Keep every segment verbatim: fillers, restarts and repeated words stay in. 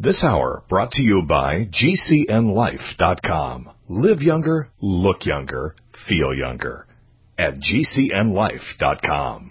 This hour brought to you by G C N life dot com. Live younger, look younger, feel younger at G C N life dot com.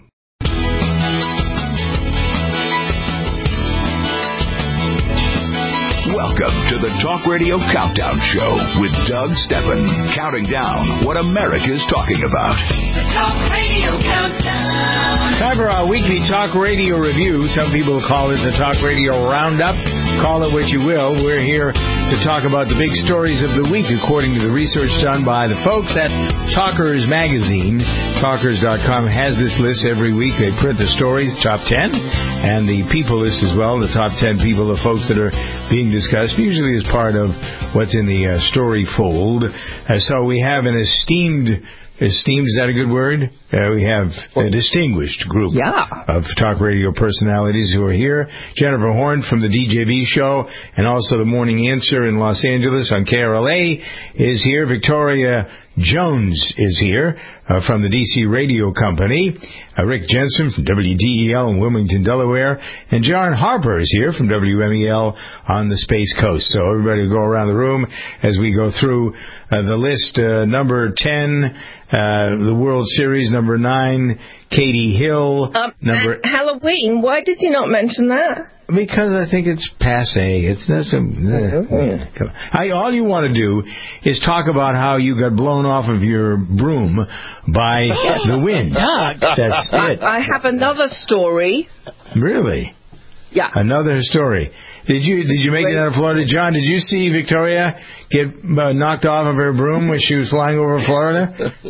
Welcome to the Talk Radio Countdown Show with Doug Steffen, counting down what America's talking about. The Talk Radio Countdown. Time for our weekly Talk Radio review. Some people call it the Talk Radio Roundup. Call it what you will. We're here to talk about the big stories of the week, according to the research done by the folks at Talkers Magazine. Talkers dot com has this list every week. They print the stories, top ten, and the people list as well, the top ten people, the folks that are being discussed, usually as part of what's in the uh, story fold. Uh, so we have an esteemed... Esteemed, is that a good word? Uh, we have a distinguished group yeah. of talk radio personalities who are here. Jennifer Horn from the D J V show and also the Morning Answer in Los Angeles on K R L A is here. Victoria Jones is here uh, from the D C Radio Company. Uh, Rick Jensen from W D E L in Wilmington, Delaware. And John Harper is here from W M E L on the Space Coast. So everybody will go around the room as we go through uh, the list. Uh, number ten, uh, the World Series. Number nine, Katie Hill. Um, number uh, Halloween, why did you not mention that? Because I think it's passé. It's that's a, uh, I, all you want to do is talk about how you got blown off of your broom by the wind. That's it. I have another story. Really? Yeah. Another story. Did you did you make it out of Florida, John? Did you see Victoria get uh, knocked off of her broom when she was flying over Florida?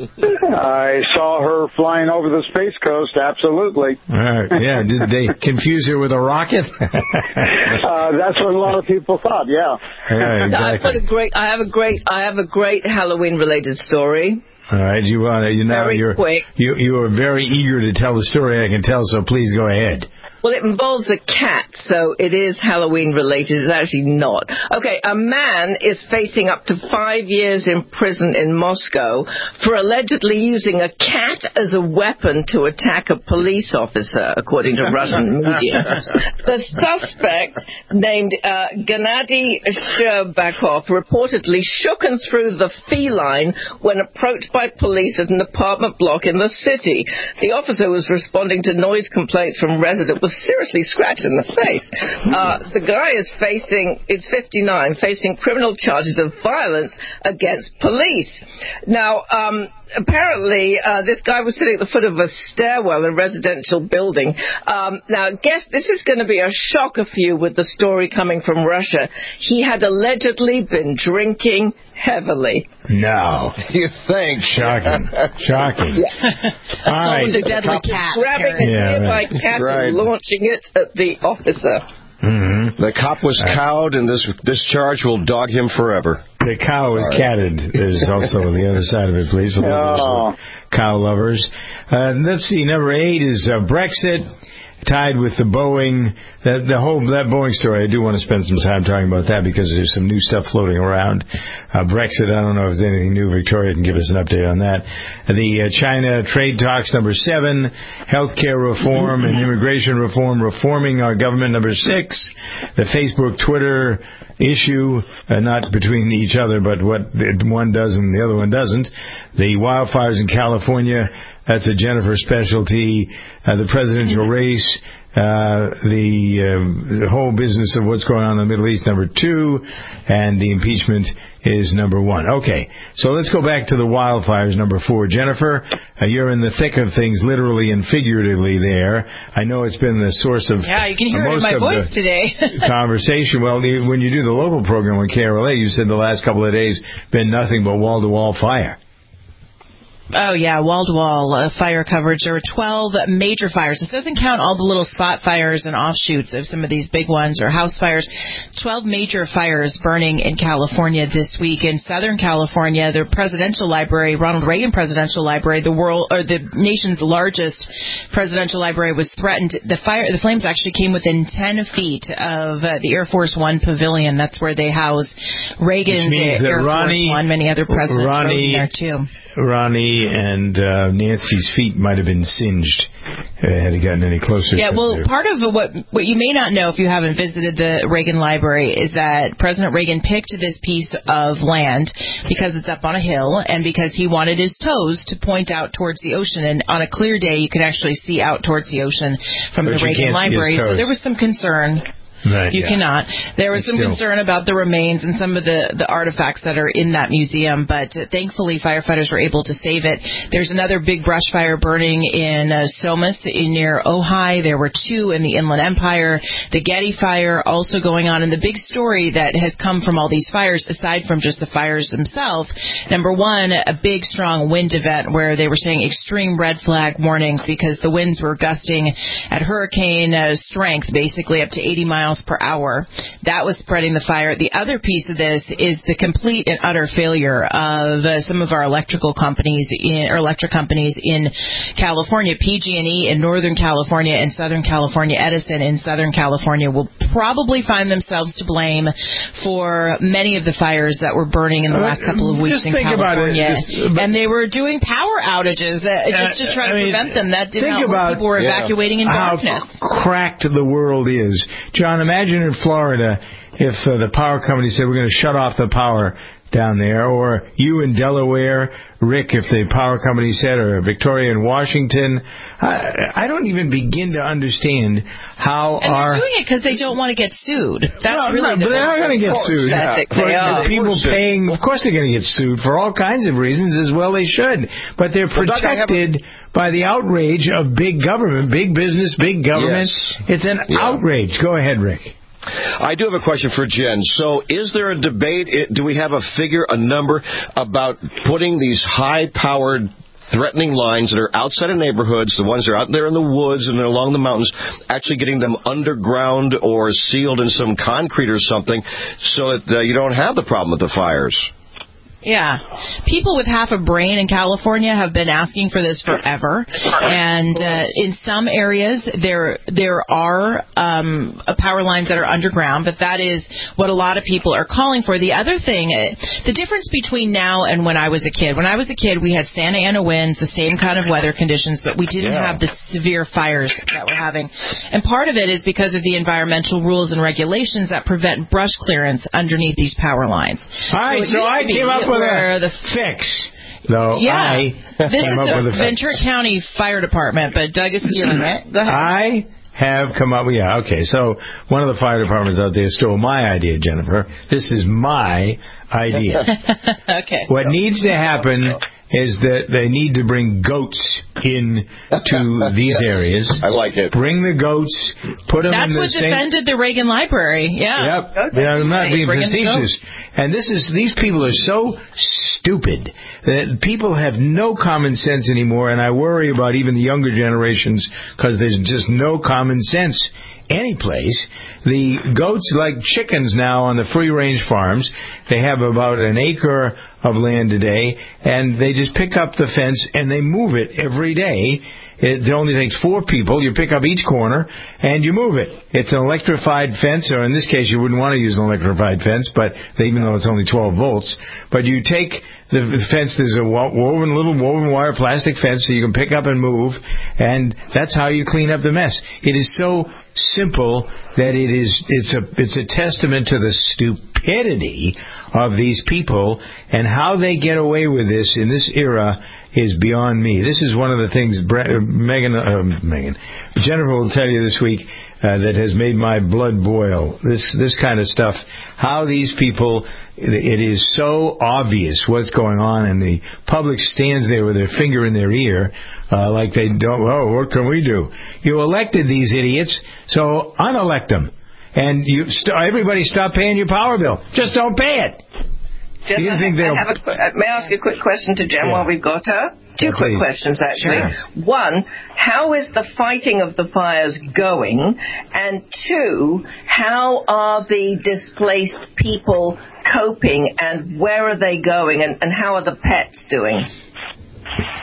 I saw her flying over the Space Coast. Absolutely. All right. Yeah. Did they confuse her with a rocket? uh, that's what a lot of people thought. Yeah. Yeah. Exactly. I've got a great. I have a great. I have a great Halloween related story. All right. You want you now very you're quick. you you are very eager to tell the story. I can tell. So please go ahead. Well, it involves a cat, so it is Halloween related. It's actually not. Okay, a man is facing up to five years in prison in Moscow for allegedly using a cat as a weapon to attack a police officer, according to Russian media. The suspect, named uh, Gennady Sherbakov, reportedly shook and threw the feline when approached by police at an apartment block in the city. The officer was responding to noise complaints from residents, was seriously scratched in the face. Uh, the guy is facing, it's fifty-nine, facing criminal charges of violence against police. Now, um, apparently, uh, this guy was sitting at the foot of a stairwell in a residential building. Um, now, guess this is going to be a shocker for you with the story coming from Russia. He had allegedly been drinking heavily. No. You think? Shocking. Shocking. Yeah. All right. A deadly cat. Grabbing a Yeah, nearby right. cat Right. and launching it at the officer. Mm-hmm. The cop was cowed, and this this charge will dog him forever. The cow was catted. There's also the other side of it, please, for those of us who are cow lovers. Uh, let's see. Number eight is uh, Brexit. Tied with the Boeing, that the whole that Boeing story. I do want to spend some time talking about that because there's some new stuff floating around. Uh, Brexit, I don't know if there's anything new. Victoria can give us an update on that. The uh, China trade talks, number seven. Healthcare reform and immigration reform, reforming our government, number six. The Facebook, Twitter issue, uh, not between each other, but what one does and the other one doesn't. The wildfires in California. That's a Jennifer specialty. Uh, the presidential race, uh, the, uh, the whole business of what's going on in the Middle East, number two, and the impeachment is number one. Okay, so let's go back to the wildfires, number four. Jennifer, uh, you're in the thick of things, literally and figuratively there. I know it's been the source of yeah, you can hear uh, it in my voice today. conversation. Well, the, when you do the local program on K R L A, you said the last couple of days been nothing but wall-to-wall fire. Oh, yeah, wall-to-wall uh, fire coverage. There were twelve major fires. This doesn't count all the little spot fires and offshoots of some of these big ones or house fires. twelve major fires burning in California this week. In Southern California, the presidential library, Ronald Reagan Presidential Library, the world or the nation's largest presidential library, was threatened. The fire, the flames actually came within ten feet of uh, the Air Force One pavilion. That's where they house Reagan's Air Ronnie, Force One. Many other presidents Ronnie, rode in there, too. Ronnie and uh, Nancy's feet might have been singed had gotten any closer. Yeah, well, there. part of what what you may not know if you haven't visited the Reagan Library is that President Reagan picked this piece of land because it's up on a hill and because he wanted his toes to point out towards the ocean. And on a clear day, you could actually see out towards the ocean from but the Reagan Library. So there was some concern. Right, you yeah. cannot. There was some Still. concern about the remains and some of the, the artifacts that are in that museum, but uh, thankfully firefighters were able to save it. There's another big brush fire burning in uh, Somas in near Ojai. There were two in the Inland Empire. The Getty fire also going on. And the big story that has come from all these fires, aside from just the fires themselves, number one, a big strong wind event where they were saying extreme red flag warnings because the winds were gusting at hurricane uh, strength, basically up to eighty miles per hour. That was spreading the fire. The other piece of this is the complete and utter failure of uh, some of our electrical companies in, or electric companies in California. P G and E in Northern California and Southern California, Edison in Southern California will probably find themselves to blame for many of the fires that were burning in the last couple of weeks just in think California. About it. Just, and they were doing power outages uh, just to try to I mean, prevent them. That did think not work. about People were yeah. evacuating in how darkness. cracked the world is. John, imagine in Florida if uh, the power company said we're going to shut off the power down there, or you in Delaware, Rick, if the power company said, or Victoria in Washington. I, I don't even begin to understand how and our... they're doing it because they don't want to get sued. That's no, really no, the but they're not going to get sued. That's For they are. the people paying, of course they're going to get sued for all kinds of reasons, as well they should. But they're Well, Doug, I have protected a- by the outrage of big government, big business, big government. Yes. It's an Yeah. outrage. Go ahead, Rick. I do have a question for Jen. So is there a debate, do we have a figure, a number, about putting these high-powered threatening lines that are outside of neighborhoods, the ones that are out there in the woods and along the mountains, actually getting them underground or sealed in some concrete or something so that uh, you don't have the problem with the fires? Yeah. People with half a brain in California have been asking for this forever. And uh, in some areas, there there are um, power lines that are underground, but that is what a lot of people are calling for. The other thing, uh, the difference between now and when I was a kid. When I was a kid, we had Santa Ana winds, the same kind of weather conditions, but we didn't Yeah. have the severe fires that we're having. And part of it is because of the environmental rules and regulations that prevent brush clearance underneath these power lines. All right, it so, used I to be came up with where a the fix. Though yeah, I this came is up with the a fix. Ventura County Fire Department, but Doug is stealing it. Go ahead. I have come up with, yeah, okay, so one of the fire departments out there stole my idea, Jennifer. This is my idea. Okay. What needs to happen is that they need to bring goats in to these Yes. areas. I like it. Bring the goats, put them That's in the what same... defended the Reagan Library. Yeah. Yep, they are not being Bring in the facetious. And this is these people are so stupid that people have no common sense anymore, and I worry about even the younger generations because there's just no common sense any place. The goats, like chickens now on the free-range farms, they have about an acre of land a day, and they just pick up the fence and they move it every day. It only takes four people. You pick up each corner, and you move it. It's an electrified fence, or in this case, you wouldn't want to use an electrified fence, but even though it's only twelve volts. But you take the fence, there's a woven, little woven wire plastic fence, so you can pick up and move, and that's how you clean up the mess. It is so simple that it is it's a it's a testament to the stupidity of these people, and how they get away with this in this era is beyond me. This is one of the things Bre- Megan, uh, Megan, Jennifer will tell you this week uh, that has made my blood boil. This this kind of stuff. How these people, it is so obvious what's going on, and the public stands there with their finger in their ear, uh, like they don't. Oh, what can we do? You elected these idiots, so unelect them, and you st- everybody stop paying your power bill. Just don't pay it. Jen, You I think have, they'll- I have a, qu- uh, may I ask a quick question to Jen Yeah. while we've got her? Two Yeah, quick please. questions, actually. Sure. One, how is the fighting of the fires going? And two, how are the displaced people coping, and where are they going, and, and how are the pets doing?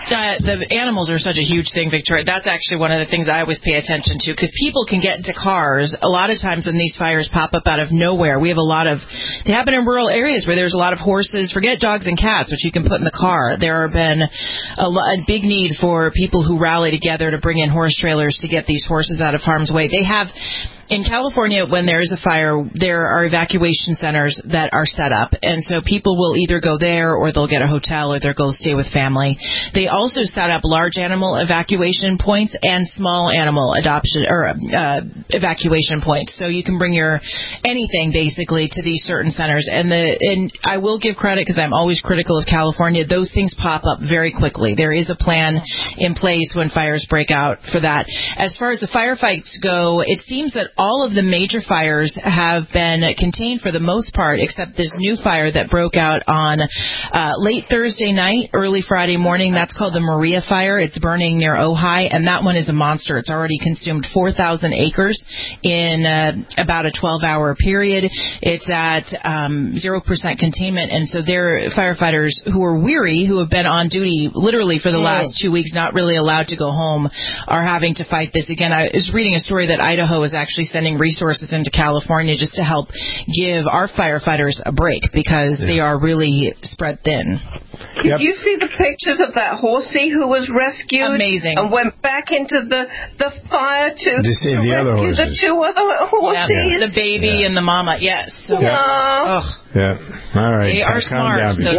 Uh, the animals are such a huge thing, Victoria. That's actually one of the things I always pay attention to, because people can get into cars. A lot of times when these fires pop up out of nowhere, we have a lot of, they happen in rural areas where there's a lot of horses, forget dogs and cats, which you can put in the car. There have been a, a big need for people who rally together to bring in horse trailers to get these horses out of harm's way. They have... In California, when there is a fire, there are evacuation centers that are set up, and so people will either go there or they'll get a hotel or they'll go stay with family. They also set up large animal evacuation points and small animal adoption or uh, evacuation points, so you can bring your anything basically to these certain centers. And the and I will give credit, because I'm always critical of California. Those things pop up very quickly. There is a plan in place when fires break out for that. As far as the firefights go, it seems that all of the major fires have been contained for the most part, except this new fire that broke out on uh, late Thursday night, early Friday morning. That's called the Maria Fire. It's burning near Ojai, and that one is a monster. It's already consumed four thousand acres in uh, about a twelve-hour period. It's at um, zero percent containment, and so they're firefighters who are weary, who have been on duty literally for the last two weeks, not really allowed to go home, are having to fight this again. I was reading a story that Idaho is actually sending resources into California just to help give our firefighters a break, because yeah. they are really spread thin. Did yep. you see the pictures of that horsey who was rescued? Amazing. And went back into the, the fire to, to save the other horses. The two other horses. Yeah. The baby yeah. and the mama, yes. So, yeah. Oh. yeah. All right. They are Calm smart. Down, Doug,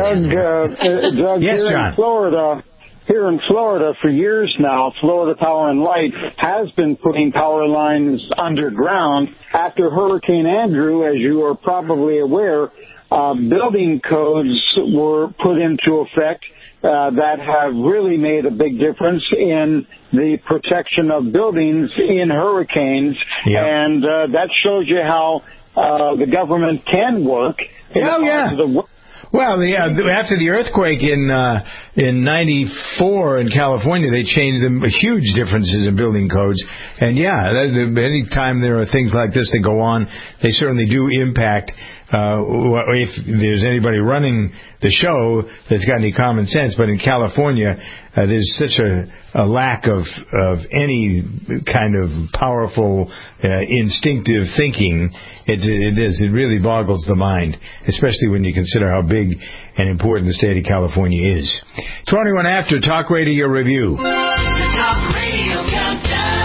uh, Doug yes, here John. in Florida, here in Florida for years now, Florida Power and Light has been putting power lines underground. After Hurricane Andrew, as you are probably aware, uh, building codes were put into effect uh, that have really made a big difference in the protection of buildings in hurricanes. Yep. And uh, that shows you how uh, the government can work in oh, a positive yeah. way. Well, yeah, after the earthquake in uh, in ninety-four in California, they changed the huge differences in building codes. And, yeah, any time there are things like this that go on, they certainly do impact. Uh, if there's anybody running the show that's got any common sense, but in California, uh, there's such a, a lack of, of any kind of powerful, uh, instinctive thinking. It, it is. It really boggles the mind, especially when you consider how big and important the state of California is. twenty-one after Talk Radio Review. The Talk Radio Countdown.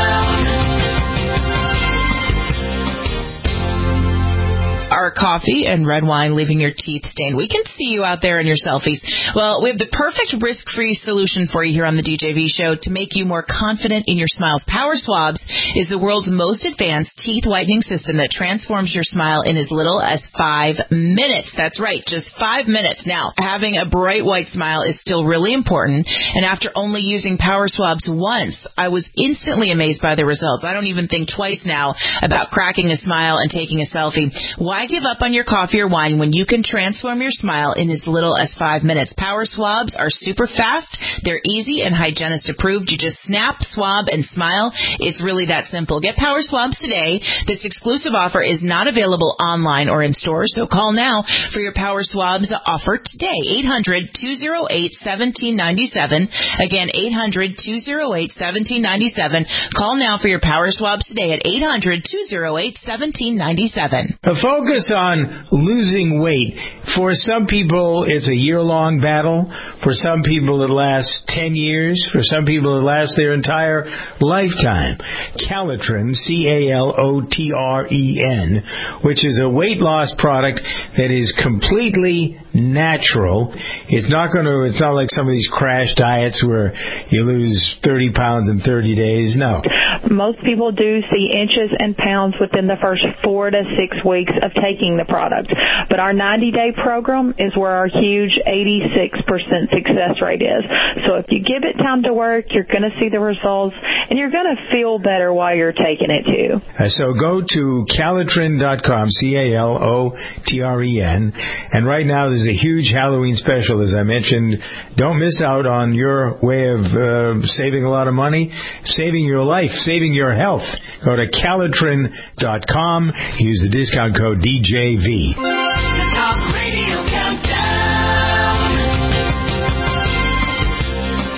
Our coffee and red wine leaving your teeth stained. We can see you out there in your selfies. Well, we have the perfect risk-free solution for you here on the D J V Show to make you more confident in your smiles. Power Swabs is the world's most advanced teeth whitening system that transforms your smile in as little as five minutes. That's right, just five minutes. Now, having a bright white smile is still really important, and after only using Power Swabs once, I was instantly amazed by the results. I don't even think twice now about cracking a smile and taking a selfie. Why give up on your coffee or wine when you can transform your smile in as little as five minutes? Power Swabs are super fast. They're easy and hygienist approved. You just snap, swab, and smile. It's really that simple. Get Power Swabs today. This exclusive offer is not available online or in stores, so call now for your Power Swabs offer today. eight hundred, two oh eight, one seven nine seven. Again, eight hundred, two oh eight, one seven nine seven. Call now for your Power Swabs today at eight hundred, two oh eight, one seven nine seven. A focus on losing weight. For some people, it's a year-long battle. For some people, it lasts ten years. For some people, it lasts their entire lifetime. Calitrin, C A L O T R E N, which is a weight loss product that is completely natural. It's not going to, it's not like some of these crash diets where you lose thirty pounds in thirty days. No. Most people do see inches and pounds within the first four to six weeks of taking the product. But our ninety-day program is where our huge eighty-six percent success rate is. So if you give it time to work, you're going to see the results, and you're going to feel better while you're taking it, too. Uh, so go to Calitrin dot com, C A L O T R E N, and right now there's a huge Halloween special, as I mentioned. Don't miss out on your way of uh, saving a lot of money, saving your life, saving your health. Go to Calitrin dot com. Use the discount code D J V. The Talk Radio Countdown.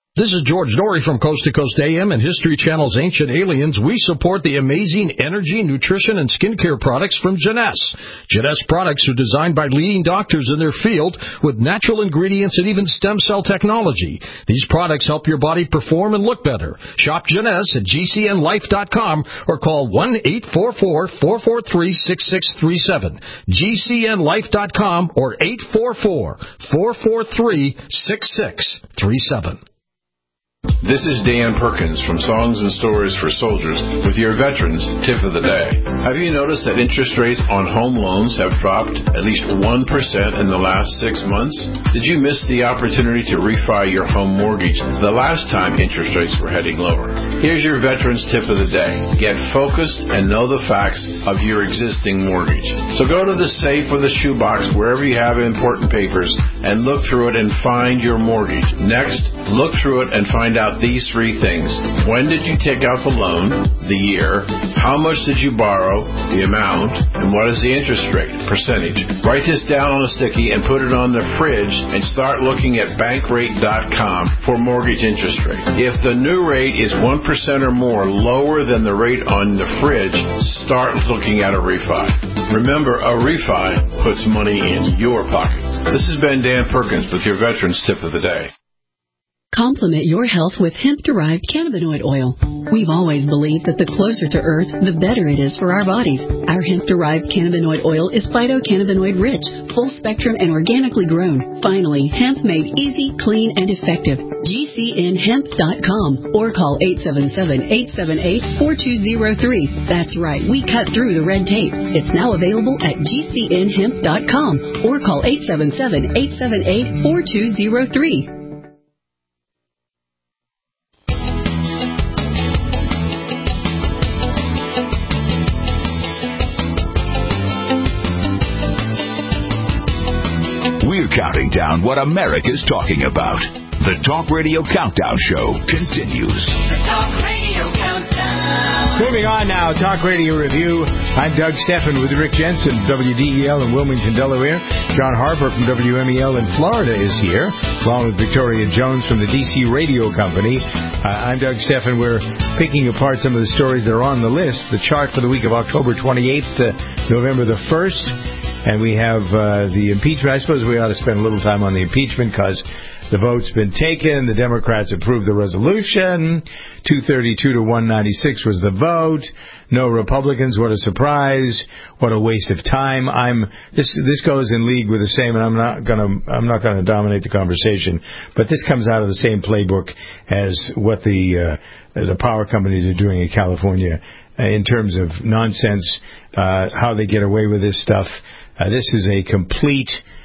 This is George Norrie from Coast to Coast A M and History Channel's Ancient Aliens. We support the amazing energy, nutrition, and skincare products from Jeunesse. Jeunesse products are designed by leading doctors in their field with natural ingredients and even stem cell technology. These products help your body perform and look better. Shop Jeunesse at G C N life dot com or call one eight four four, four four three, six six three seven. G C N life dot com or eight four four, four four three, six six three seven. This is Dan Perkins from Songs and Stories for Soldiers with your Veterans Tip of the Day. Have you noticed that interest rates on home loans have dropped at least one percent in the last six months? Did you miss the opportunity to refi your home mortgage the last time interest rates were heading lower? Here's your Veterans Tip of the Day. Get focused and know the facts of your existing mortgage. So go to the safe or the shoebox, wherever you have important papers, and look through it and find your mortgage. Next, look through it and find out these three things. When did you take out the loan? The year. How much did you borrow? The amount. And what is the interest rate? Percentage. Write this down on a sticky and put it on the fridge and start looking at bankrate dot com for mortgage interest rate. If the new rate is one percent or more lower than the rate on the fridge, start looking at a refi. Remember, a refi puts money in your pocket. This has been Dan Perkins with your Veterans Tip of the Day. Complement your health with hemp-derived cannabinoid oil. We've always believed that the closer to Earth, the better it is for our bodies. Our hemp-derived cannabinoid oil is phytocannabinoid-rich, full-spectrum, and organically grown. Finally, hemp made easy, clean, and effective. G C N hemp dot com or call eight seven seven, eight seven eight, four two zero three. That's right, we cut through the red tape. It's now available at G C N hemp dot com or call eight seven seven, eight seven eight, four two zero three. Counting down what America's talking about. The Talk Radio Countdown Show continues. The Talk Radio Countdown. Moving on now, Talk Radio Review. I'm Doug Stephan with Rick Jensen, W D E L in Wilmington, Delaware. John Harper from W M E L in Florida is here, along with Victoria Jones from the D C Radio Company. Uh, I'm Doug Stephan. We're picking apart some of the stories that are on the list. The chart for the week of October twenty-eighth to November the first. And we have uh, the impeachment. I suppose we ought to spend a little time on the impeachment because the vote's been taken. The Democrats approved the resolution. two thirty-two to one ninety-six was the vote. No Republicans. What a surprise. What a waste of time. I'm this this goes in league with the same, and I'm not gonna I'm not gonna dominate the conversation. But this comes out of the same playbook as what the uh, the power companies are doing in California uh, in terms of nonsense, uh, how they get away with this stuff. Uh, this is a complete,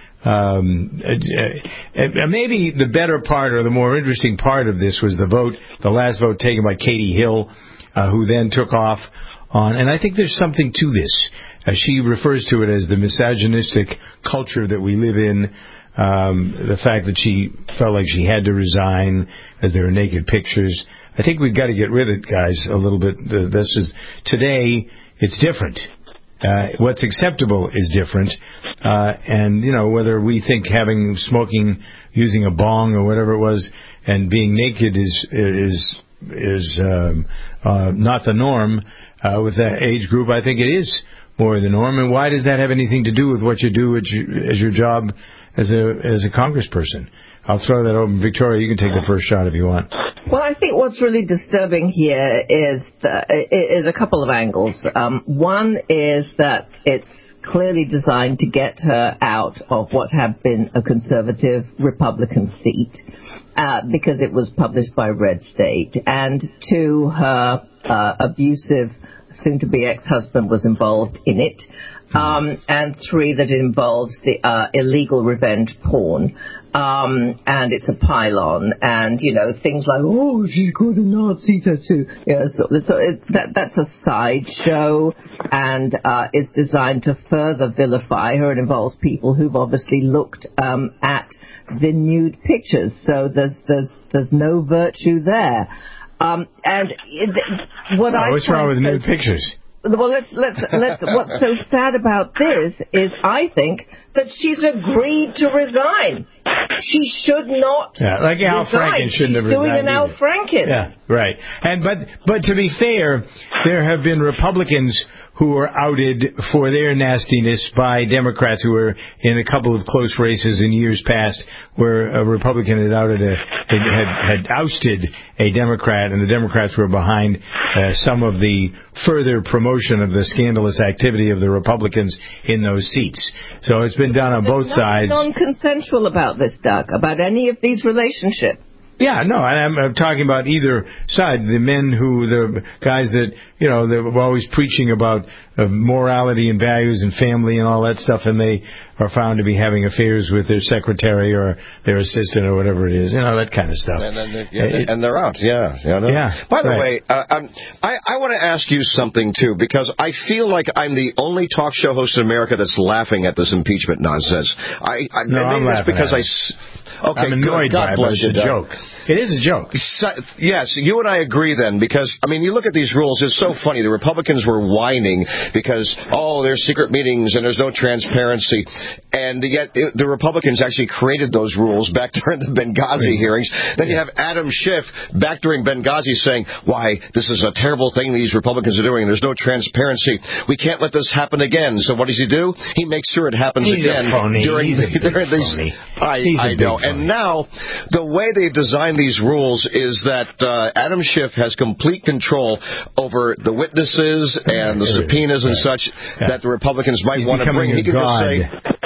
um, uh, uh, maybe the better part or the more interesting part of this was the vote, the last vote taken by Katie Hill, uh, who then took off on, and I think there's something to this. Uh, she refers to it as the misogynistic culture that we live in, um, the fact that she felt like she had to resign as there were naked pictures. I think we've got to get rid of it, guys, a little bit. Uh, this is, today, it's different. Uh, what's acceptable is different, uh, and you know whether we think having smoking, using a bong or whatever it was, and being naked is is is um, uh, not the norm uh, with that age group. I think it is more the norm. And why does that have anything to do with what you do as your, as your job as a as a congressperson? I'll throw that open. Victoria, you can take the first shot if you want. Well, I think what's really disturbing here is the, is a couple of angles. Um, one is that it's clearly designed to get her out of what had been a conservative Republican seat uh, because it was published by Red State, and two, her uh, abusive soon-to-be ex-husband was involved in it. Um, and three, that it involves the uh, illegal revenge porn. Um, and it's a pylon, and, you know, things like, oh, she's got a Nazi tattoo. You know, so so it, that, that's a sideshow, and uh, is designed to further vilify her. It involves people who've obviously looked um, at the nude pictures, so there's there's there's no virtue there. Um, and it, what oh, I what's wrong with nude pictures? Well, let's let's let's. What's so sad about this is, I think that she's agreed to resign. She should not. Yeah, like Al Franken shouldn't have She's resigned. Doing an Al either. Franken. Yeah, right. And but but to be fair, there have been Republicans who were outed for their nastiness by Democrats who were in a couple of close races in years past, where a Republican had outed a had had ousted a Democrat, and the Democrats were behind uh, some of the further promotion of the scandalous activity of the Republicans in those seats. So it's been done on both There's sides. nothing non-consensual about this, Doug, about any of these relationships. Yeah, no, I'm, I'm talking about either side. The men who, the guys that, you know, that were always preaching about uh, morality and values and family and all that stuff, and they are found to be having affairs with their secretary or their assistant or whatever it is, you know, that kind of stuff. And, and, yeah, it, and they're out, yeah. You know? Yeah. By the right. way, uh, I'm, I, I want to ask you something, too, because I feel like I'm the only talk show host in America that's laughing at this impeachment nonsense. I, I, no, maybe I'm it's because I... Okay, I'm annoyed God by it, but bless it's you, a Doug. joke. It is a joke. So, yes, you and I agree then, because, I mean, you look at these rules, it's so funny. The Republicans were whining because, oh, there's secret meetings and there's no transparency. And yet it, the Republicans actually created those rules back during the Benghazi hearings. Then you have Adam Schiff back during Benghazi saying, why, this is a terrible thing these Republicans are doing. There's no transparency. We can't let this happen again. So what does he do? He makes sure it happens He's again. A phony. During, He's a big during these, phony. I, He's a I big know. phony. And now, the way they've designed these rules is that uh, Adam Schiff has complete control over the witnesses and the subpoenas and such yeah. that the Republicans might He's want to bring. becoming a He can god. just say,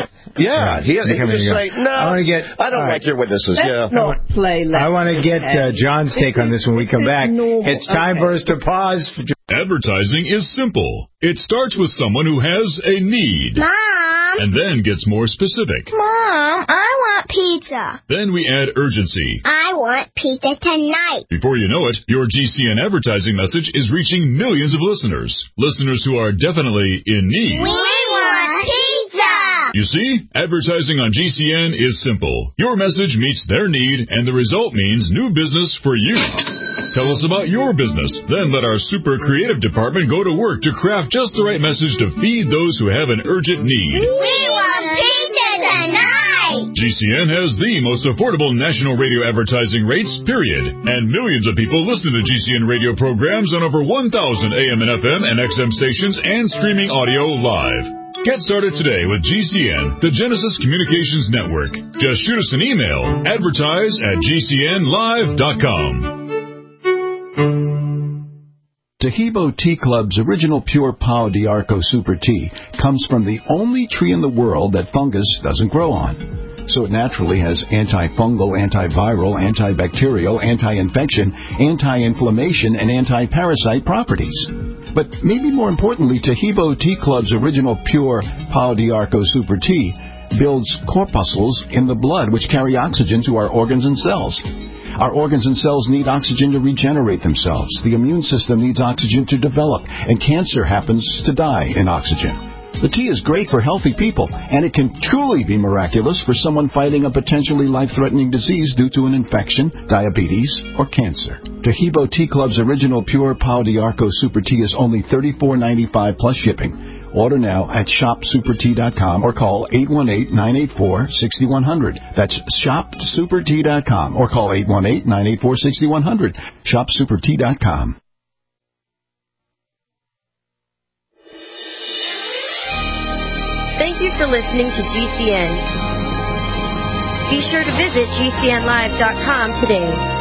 yeah, he, he can just a say, no, I, wanna get, I don't right. like your witnesses. Let's yeah. not play. I want to get uh, John's take on this when we come back. It's time okay. for us to pause. For Advertising is simple. It starts with someone who has a need. Mom! And then gets more specific. Mom, I want pizza. Then we add urgency. I want pizza tonight. Before you know it, your G C N advertising message is reaching millions of listeners. Listeners who are definitely in need. We want pizza! You see, advertising on G C N is simple. Your message meets their need, and the result means new business for you. Tell us about your business. Then let our super creative department go to work to craft just the right message to feed those who have an urgent need. We want pizza tonight! G C N has the most affordable national radio advertising rates, period. And millions of people listen to G C N radio programs on over one thousand A M and F M and X M stations and streaming audio live. Get started today with G C N, the Genesis Communications Network. Just shoot us an email, advertise at G C N live dot com. Tahibo Tea Club's original pure Pau d'Arco Super Tea comes from the only tree in the world that fungus doesn't grow on. So it naturally has antifungal, antiviral, antibacterial, anti-infection, anti-inflammation, and anti-parasite properties. But maybe more importantly, Tahibo Tea Club's original pure Pau d'Arco Super Tea builds corpuscles in the blood which carry oxygen to our organs and cells. Our organs and cells need oxygen to regenerate themselves. The immune system needs oxygen to develop, and cancer happens to die in oxygen. The tea is great for healthy people, and it can truly be miraculous for someone fighting a potentially life-threatening disease due to an infection, diabetes, or cancer. Tahibo Tea Club's original pure Pau d'Arco Super Tea is only thirty-four ninety-five plus shipping. Order now at shop super tea dot com or call eight one eight, nine eight four, six one zero zero. That's shop super tea dot com or call eight one eight, nine eight four, six one zero zero. shop super tea dot com. Thank you for listening to G C N. Be sure to visit G C N live dot com today.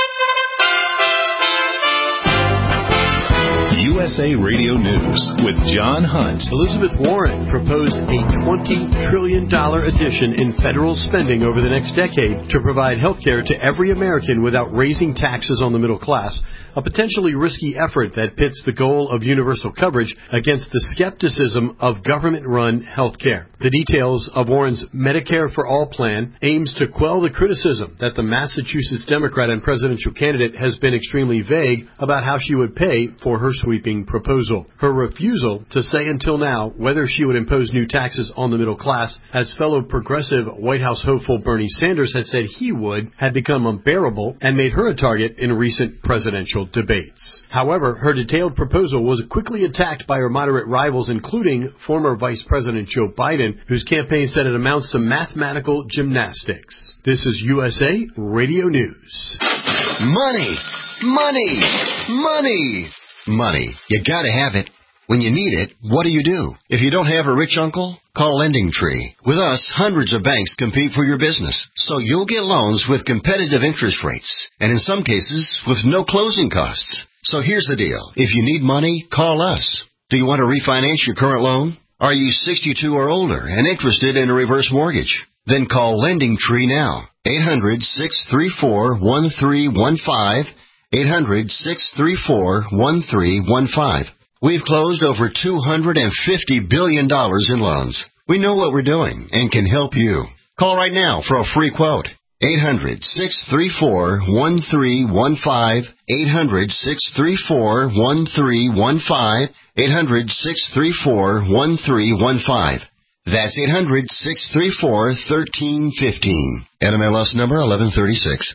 U S A Radio News with John Hunt. Elizabeth Warren proposed a twenty trillion dollars addition in federal spending over the next decade to provide health care to every American without raising taxes on the middle class, a potentially risky effort that pits the goal of universal coverage against the skepticism of government-run health care. The details of Warren's Medicare for All plan aims to quell the criticism that the Massachusetts Democrat and presidential candidate has been extremely vague about how she would pay for her sweeping tax-cutting proposal. Her refusal to say until now whether she would impose new taxes on the middle class, as fellow progressive White House hopeful Bernie Sanders has said he would, had become unbearable and made her a target in recent presidential debates. However, her detailed proposal was quickly attacked by her moderate rivals, including former Vice President Joe Biden, whose campaign said it amounts to mathematical gymnastics. This is U S A Radio News. Money, money, money, money. You gotta have it. When you need it, what do you do? If you don't have a rich uncle, call Lending Tree. With us, hundreds of banks compete for your business, so you'll get loans with competitive interest rates, and in some cases, with no closing costs. So here's the deal. If you need money, call us. Do you want to refinance your current loan? Are you sixty-two or older and interested in a reverse mortgage? Then call Lending Tree now. eight hundred, six three four, one three one five. eight hundred, six three four, one three one five. We've closed over two hundred fifty billion dollars in loans. We know what we're doing and can help you. Call right now for a free quote. eight hundred, six three four, one three one five. eight hundred, six three four, one three one five. eight hundred, six three four, one three one five. That's eight hundred, six three four, one three one five. N M L S number eleven thirty-six.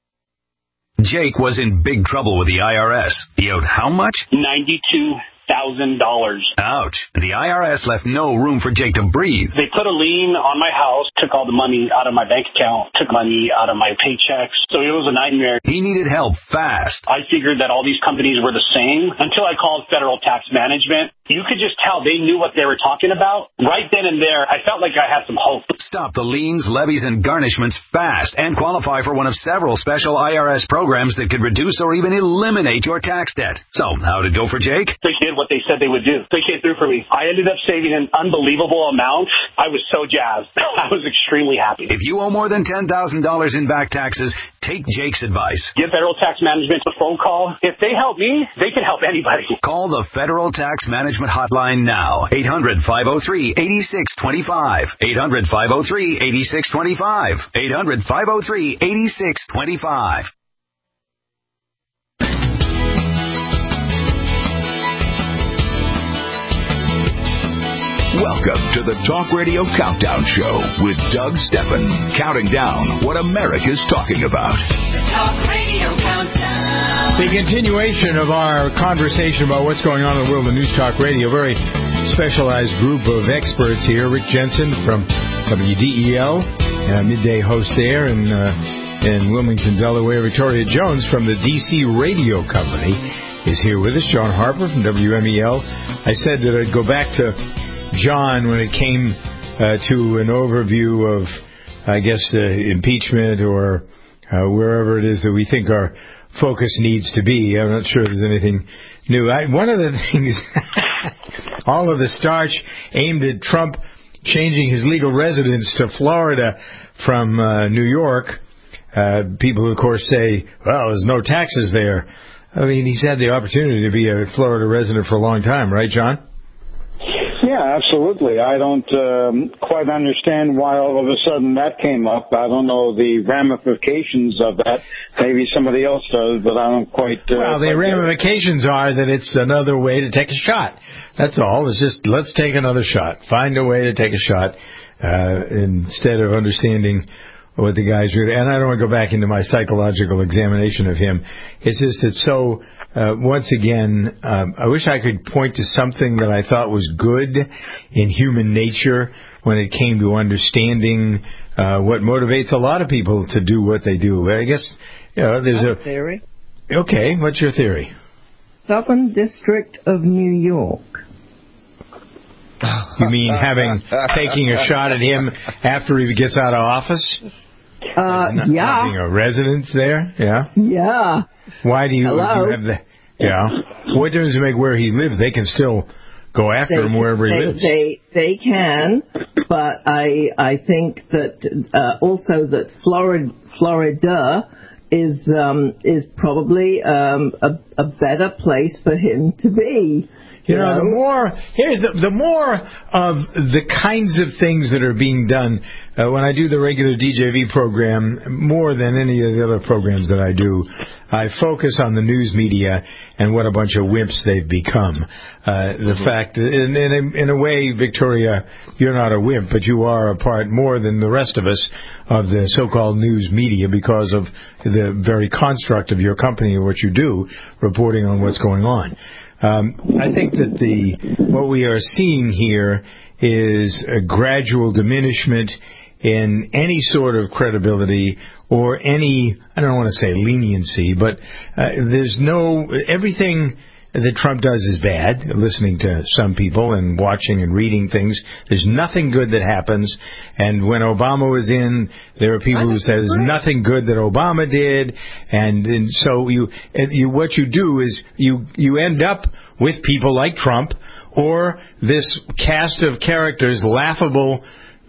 Jake was in big trouble with the I R S. He owed how much? ninety-two thousand dollars. Ouch. The I R S left no room for Jake to breathe. They put a lien on my house, took all the money out of my bank account, took money out of my paychecks. So it was a nightmare. He needed help fast. I figured that all these companies were the same until I called Federal Tax Management. You could just tell they knew what they were talking about. Right then and there, I felt like I had some hope. Stop the liens, levies, and garnishments fast and qualify for one of several special I R S programs that could reduce or even eliminate your tax debt. So, how'd it go for Jake? They did what they said they would do. They came through for me. I ended up saving an unbelievable amount. I was so jazzed. I was extremely happy. If you owe more than ten thousand dollars in back taxes, take Jake's advice. Give Federal Tax Management a phone call. If they help me, they can help anybody. Call the Federal Tax Management Hotline now. eight hundred, five oh three, eight six two five. eight hundred, five oh three, eight six two five. eight hundred, five oh three, eight six two five. Welcome to the Talk Radio Countdown Show with Doug Steffen, counting down what America's talking about. The Talk Radio Countdown. The continuation of our conversation about what's going on in the world of News Talk Radio. Very specialized group of experts here. Rick Jensen from W D E L, uh, midday host there in, uh, in Wilmington, Delaware. Victoria Jones from the D C Radio Company is here with us. John Harper from W M E L. I said that I'd go back to John when it came uh, to an overview of, I guess, uh, impeachment or uh, wherever it is that we think our focus needs to be. I'm not sure there's anything new. I, one of the things, all of the starch aimed at Trump changing his legal residence to Florida from uh, New York. Uh, people, of course, say, well, there's no taxes there. I mean, he's had the opportunity to be a Florida resident for a long time, right, John? Yeah, absolutely. I don't um, quite understand why all of a sudden that came up. I don't know the ramifications of that. Maybe somebody else does, but I don't quite... Uh, well, the quite ramifications are that it's another way to take a shot. That's all. It's just, let's take another shot. Find a way to take a shot uh, instead of understanding what the guys are... And I don't want to go back into my psychological examination of him. It's just that so... Uh, once again, um, I wish I could point to something that I thought was good in human nature when it came to understanding uh, what motivates a lot of people to do what they do. I guess, you know, there's a... theory. Okay, what's your theory? Southern District of New York. You mean having taking a shot at him after he gets out of office? Uh, not, yeah. Not being a residence there? Yeah? Yeah. Why do you, Hello? you have the... Yeah. What difference does it make where he lives? They can still go after they, him wherever he they, lives. They they can, but I I think that uh, also that Florida Florida is um, is probably um, a, a better place for him to be. You know, the more here's the the more of the kinds of things that are being done uh, when I do the regular D J V program, more than any of the other programs that I do, I focus on the news media and what a bunch of wimps they've become. Uh, the mm-hmm. fact, in, in, a, in a way, Victoria, you're not a wimp, but you are a part more than the rest of us of the so-called news media because of the very construct of your company and what you do, reporting on what's going on. Um, I think that the what we are seeing here is a gradual diminishment in any sort of credibility or any, I don't want to say leniency, but uh, there's no, everything that Trump does is bad, listening to some people and watching and reading things. There's nothing good that happens. And when Obama was in, there are people who say there's nothing good that Obama did. And, and so you, you, what you do is you, you end up with people like Trump or this cast of characters, laughable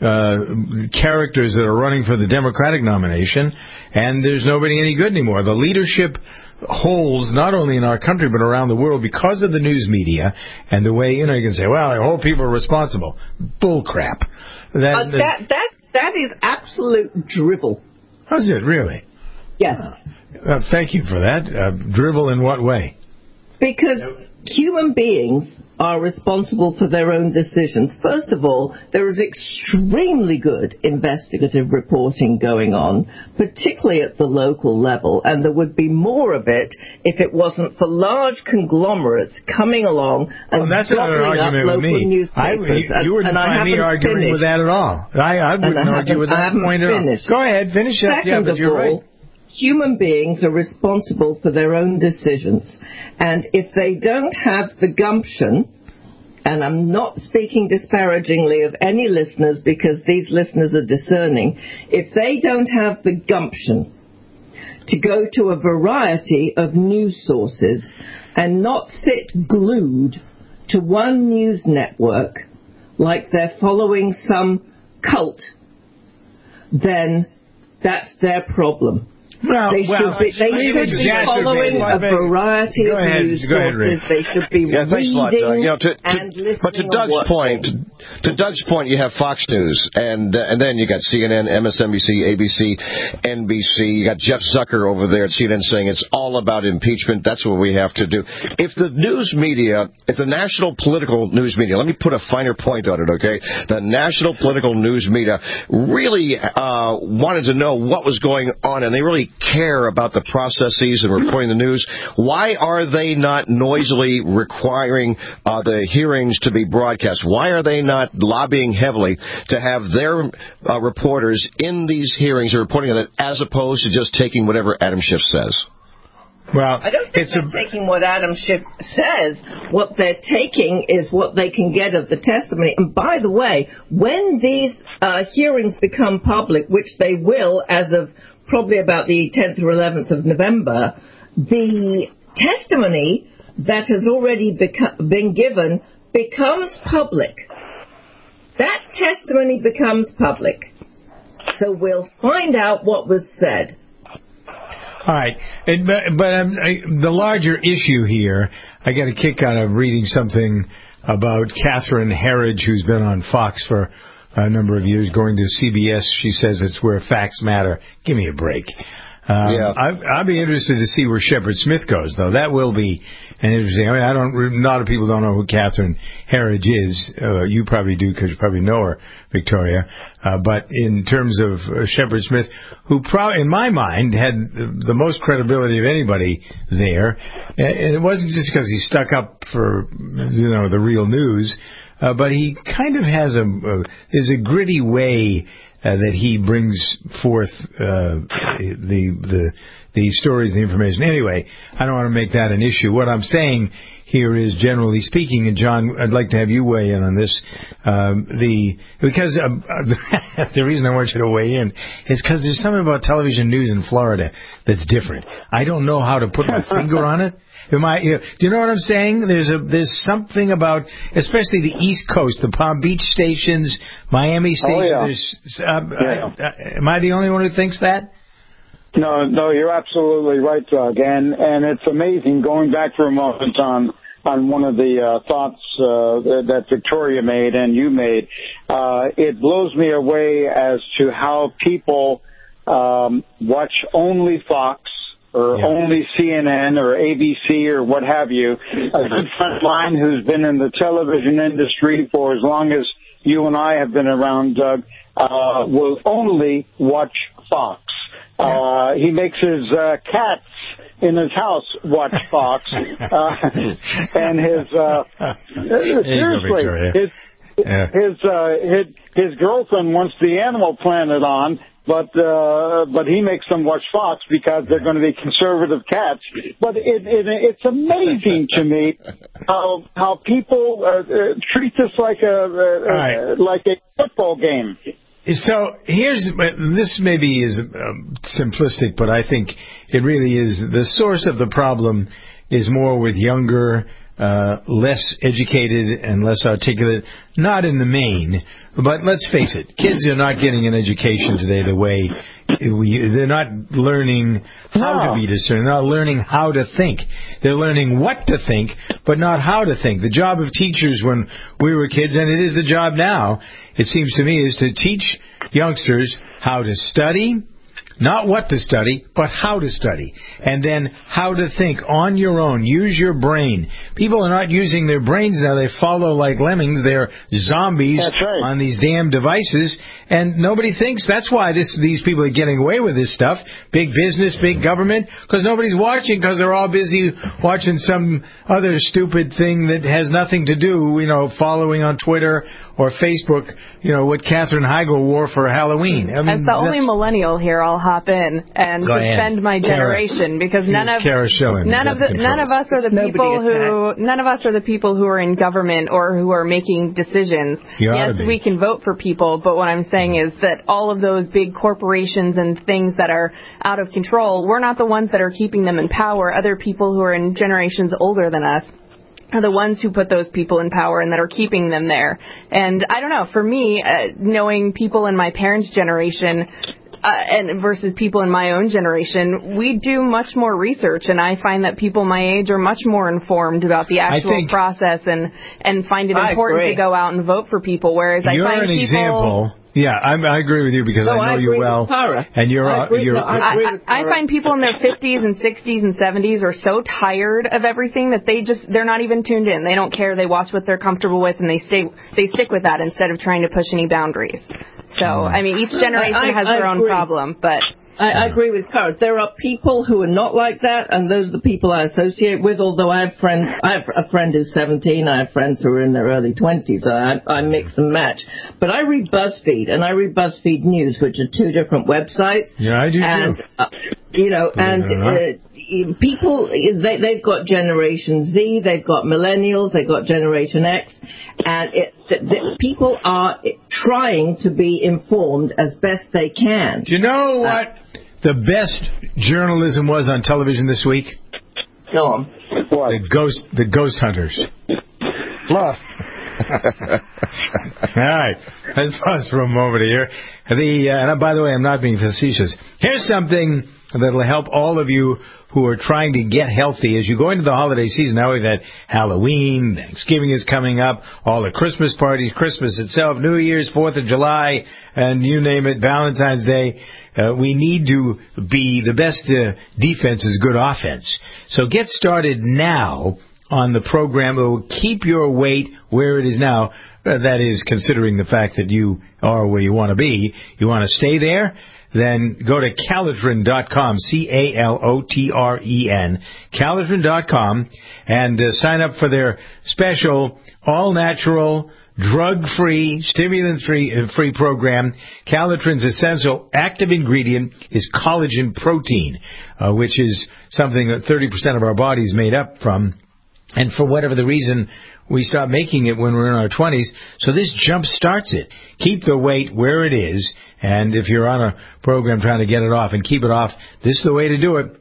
Uh, characters that are running for the Democratic nomination, and there's nobody any good anymore. The leadership holes, not only in our country, but around the world because of the news media and the way, you know, you can say, well, I hold people responsible. Bull crap. That, uh, that, that, that is absolute drivel. How's it, really? Yes. Uh, thank you for that. Uh, drivel in what way? Because human beings are responsible for their own decisions. First of all, there is extremely good investigative reporting going on, particularly at the local level, and there would be more of it if it wasn't for large conglomerates coming along and well, that's another argument up with local me. newspapers. I, you, you wouldn't and, and find me arguing finished. with that at all. I, I wouldn't I argue with that point at all. Go ahead, finish up. Second yeah, but you're of all, right. Human beings are responsible for their own decisions, and if they don't have the gumption, and I'm not speaking disparagingly of any listeners because these listeners are discerning, if they don't have the gumption to go to a variety of news sources and not sit glued to one news network like they're following some cult, then that's their problem. Well, they well, should be, they should be following a variety of ahead, news sources. Ahead, they should be yeah, reading thanks a lot, Doug. You know, to, to, and listening. But to Doug's point, to, to Doug's point, you have Fox News, and uh, and then you got C N N, M S N B C, A B C, N B C. You got Jeff Zucker over there at C N N saying it's all about impeachment. That's what we have to do. If the news media, if the national political news media, let me put a finer point on it, okay? The national political news media really uh, wanted to know what was going on, and they really care about the processes and reporting the news. Why are they not noisily requiring uh, the hearings to be broadcast? Why are they not lobbying heavily to have their uh, reporters in these hearings reporting on it as opposed to just taking whatever Adam Schiff says? Well, I don't think it's they're a... taking what Adam Schiff says. What they're taking is what they can get of the testimony. And by the way, when these uh, hearings become public, which they will as of probably about the tenth or eleventh of November, the testimony that has already beco- been given becomes public. That testimony becomes public. So we'll find out what was said. All right, it, but, but um, I, the larger issue here, I got a kick out of reading something about Catherine Herridge, who's been on Fox for a number of years, going to C B S. She says it's where facts matter. Give me a break. Um, yeah. I, I'd be interested to see where Shepard Smith goes, though. That will be an interesting. I mean, I don't. A lot of people don't know who Catherine Herridge is. Uh, you probably do because you probably know her, Victoria. Uh, but in terms of uh, Shepard Smith, who probably, in my mind, had the most credibility of anybody there, and it wasn't just because he stuck up for, you know, the real news. Uh, but he kind of has a, a there's a gritty way uh, that he brings forth uh, the the the stories, the information. Anyway, I don't want to make that an issue. What I'm saying here is, generally speaking, and John, I'd like to have you weigh in on this. Um, the because um, the reason I want you to weigh in is because there's something about television news in Florida that's different. I don't know how to put my finger on it. Am I, you know, do you know what I'm saying? There's a there's something about, especially the East Coast, the Palm Beach stations, Miami stations. Oh, yeah. There's, uh, yeah. I, I, am I the only one who thinks that? No, no, you're absolutely right, Doug. And and it's amazing, going back for a moment on on one of the uh, thoughts uh, that Victoria made and you made. Uh, it blows me away as to how people um, watch only Fox or yeah. only C N N or A B C or what have you. A good friend of mine who's been in the television industry for as long as you and I have been around, Doug, uh, will only watch Fox. Uh, he makes his uh, cats in his house watch Fox, uh, and his uh, seriously, his yeah. his, uh, his his girlfriend wants the Animal Planet on, but uh, but he makes them watch Fox because they're going to be conservative cats. But it, it it's amazing to me how how people uh, uh, treat this like a uh, right. uh, like a football game. So here's, this maybe is um, simplistic, but I think it really is. The source of the problem is more with younger, uh, less educated and less articulate, not in the main, but let's face it, kids are not getting an education today the way we, they're not learning how no. to be discerning, they're not learning how to think. They're learning what to think, but not how to think. The job of teachers when we were kids, and it is the job now, it seems to me, is to teach youngsters how to study, not what to study, but how to study. And then how to think on your own. Use your brain. People are not using their brains now. They follow like lemmings. They're zombies right. on these damn devices. And nobody thinks. That's why this, these people are getting away with this stuff. Big business, big government. Because nobody's watching because they're all busy watching some other stupid thing that has nothing to do, you know, following on Twitter or Facebook, you know, what Katherine Heigl wore for Halloween. I mean, as the only millennial here, I'll hop in and defend my generation, because none of none of the, none of us are the people who none of us are the people who are in government or who are making decisions. Yes, we can vote for people, but what I'm saying is that all of those big corporations and things that are out of control, we're not the ones that are keeping them in power. Other people who are in generations older than us are the ones who put those people in power and that are keeping them there. And I don't know, for me, uh, knowing people in my parents' generation uh, and versus people in my own generation, we do much more research, and I find that people my age are much more informed about the actual think, process and, and find it I important agree. to go out and vote for people, whereas I find an people... Example. Yeah, I'm, I agree with you because no, I know I you well, and you're. I agree, you're no, I, agree I, I find people in their fifties and sixties and seventies are so tired of everything that they just they're not even tuned in. They don't care. They watch what they're comfortable with, and they stay they stick with that instead of trying to push any boundaries. So I mean, each generation I, I, has their I own agree. problem, but. I, I agree with Cara. There are people who are not like that, and those are the people I associate with, although I have friends, I have a friend who's seventeen, I have friends who are in their early twenties, I, I mix and match. But I read BuzzFeed, and I read BuzzFeed News, which are two different websites. Yeah, I do and, too. Uh, you know, and uh, people, they, they've got Generation Z, they've got Millennials, they've got Generation X, and it, the, the, people are trying to be informed as best they can. Do you know what uh, the best journalism was on television this week? Go on. What? The ghost, the ghost hunters. Huh. All right, let's pause for a moment here. The uh, and by the way, I'm not being facetious. Here's something that'll help all of you who are trying to get healthy as you go into the holiday season. Now we've had Halloween, Thanksgiving is coming up, all the Christmas parties, Christmas itself, New Year's, Fourth of July, and you name it, Valentine's Day. Uh, we need to be, the best uh, defense is good offense. So get started now on the program that will keep your weight where it is now. Uh, that is, considering the fact that you are where you want to be. You want to stay there? Then go to Calitrin dot com, C A L O T R E N, Calitrin dot com, and uh, sign up for their special all-natural, drug-free, stimulant-free uh, free program. Calitrin's essential active ingredient is collagen protein, uh, which is something that thirty percent of our body is made up from. And for whatever the reason, we stop making it when we're in our twenties. So this jump starts it. Keep the weight where it is. And if you're on a program trying to get it off and keep it off, this is the way to do it.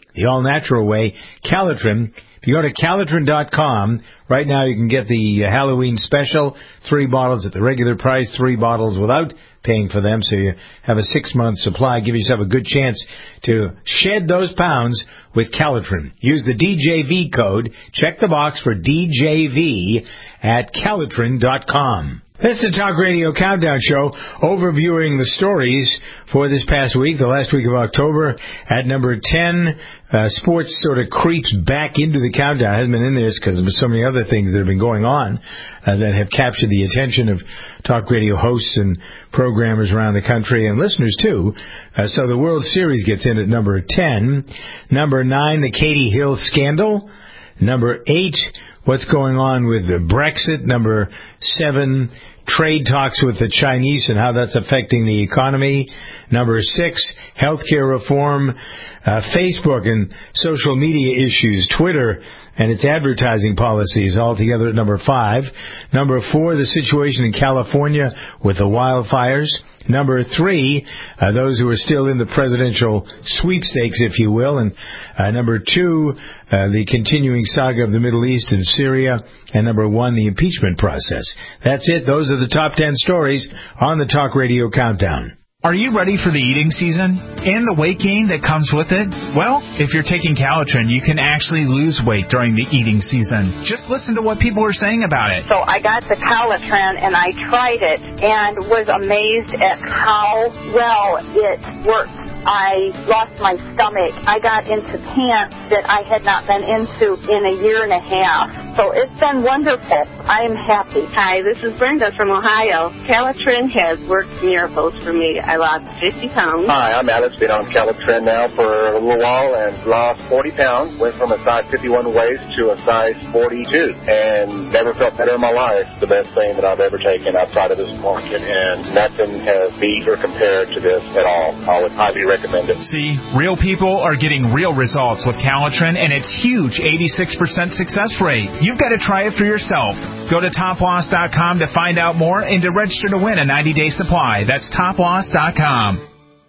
the all-natural way, Calitrin. If you go to Calitrin dot com, right now you can get the uh, Halloween special, three bottles at the regular price, three bottles without paying for them, so you have a six-month supply. Give yourself a good chance to shed those pounds with Calitrin. Use the D J V code. Check the box for D J V at Calitrin dot com. This is the Talk Radio Countdown Show, overviewing the stories for this past week, the last week of October. At number ten, uh, sports sort of creeps back into the countdown. It hasn't been in there because there's so many other things that have been going on uh, that have captured the attention of talk radio hosts and programmers around the country and listeners, too. Uh, so the World Series gets in at number ten. Number nine, the Katie Hill scandal. Number eight, what's going on with the Brexit. Number seven, trade talks with the Chinese and how that's affecting the economy. Number six, healthcare reform, uh, Facebook and social media issues, Twitter and its advertising policies, all together at number five. Number four, the situation in California with the wildfires. Number three, uh, those who are still in the presidential sweepstakes, if you will. And uh, number two, uh, the continuing saga of the Middle East and Syria. And number one, the impeachment process. That's it. Those are the top ten stories on the Talk Radio Countdown. Are you ready for the eating season and the weight gain that comes with it? Well, if you're taking Calitrin, you can actually lose weight during the eating season. Just listen to what people are saying about it. So I got the Calitrin and I tried it and was amazed at how well it worked. I lost my stomach. I got into pants that I had not been into in a year and a half. So it's been wonderful. I am happy. Hi, this is Brenda from Ohio. Calitrin has worked miracles for me. I lost fifty pounds. Hi, I'm Alex. Been on Calitrin now for a little while and lost forty pounds. Went from a size fifty-one waist to a size forty-two and never felt better in my life. The best thing that I've ever taken outside of this market, and nothing has beat or compared to this at all. I would highly recommend it. See, real people are getting real results with Calitrin and its huge eighty-six percent success rate. You've got to try it for yourself. Go to top loss dot com to find out more and to register to win a ninety-day supply. That's top loss dot com.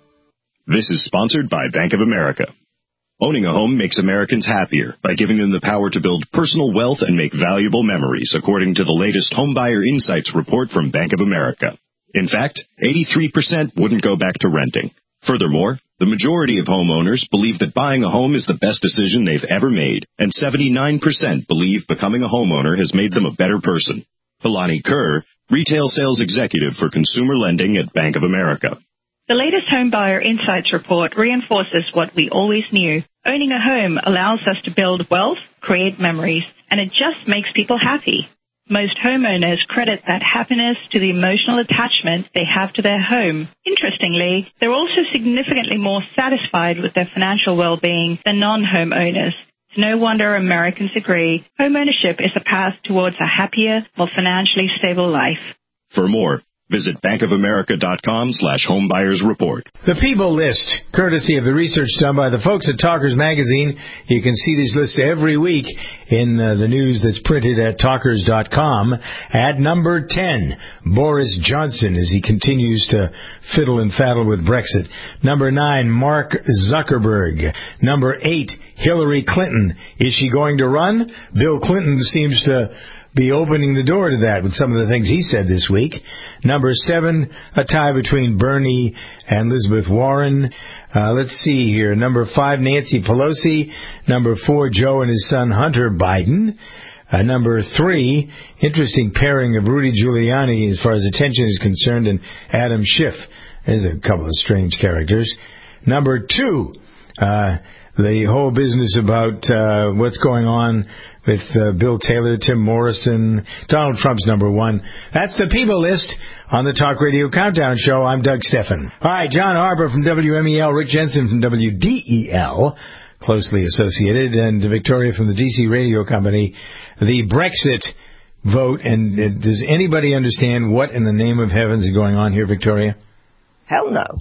This is sponsored by Bank of America. Owning a home makes Americans happier by giving them the power to build personal wealth and make valuable memories, according to the latest Homebuyer Insights report from Bank of America. In fact, eighty-three percent wouldn't go back to renting. Furthermore, the majority of homeowners believe that buying a home is the best decision they've ever made, and seventy-nine percent believe becoming a homeowner has made them a better person. Hilani Kerr, Retail Sales Executive for Consumer Lending at Bank of America. The latest Homebuyer Insights report reinforces what we always knew. Owning a home allows us to build wealth, create memories, and it just makes people happy. Most homeowners credit that happiness to the emotional attachment they have to their home. Interestingly, they're also significantly more satisfied with their financial well-being than non-homeowners. It's no wonder Americans agree homeownership is a path towards a happier, more financially stable life. For more, visit bankofamerica.com slash homebuyers report. The People List, courtesy of the research done by the folks at Talkers Magazine. You can see these lists every week in uh, the news that's printed at talkers dot com. At number ten, Boris Johnson, as he continues to fiddle and faddle with Brexit. Number nine, Mark Zuckerberg. Number eight, Hillary Clinton. Is she going to run? Bill Clinton seems to be opening the door to that with some of the things he said this week. Number seven, a tie between Bernie and Elizabeth Warren. Uh, let's see here. Number five, Nancy Pelosi. Number four, Joe and his son Hunter Biden. Uh, number three, interesting pairing of Rudy Giuliani as far as attention is concerned and Adam Schiff. There's a couple of strange characters. Number two, uh, the whole business about uh, what's going on with uh, Bill Taylor, Tim Morrison. Donald Trump's number one. That's the People List on the Talk Radio Countdown Show. I'm Doug Steffen. All right, John Harper from W M E L, Rick Jensen from W D E L, closely associated, and Victoria from the D C Radio Company. The Brexit vote, and uh, does anybody understand what in the name of heavens is going on here, Victoria? Hell no.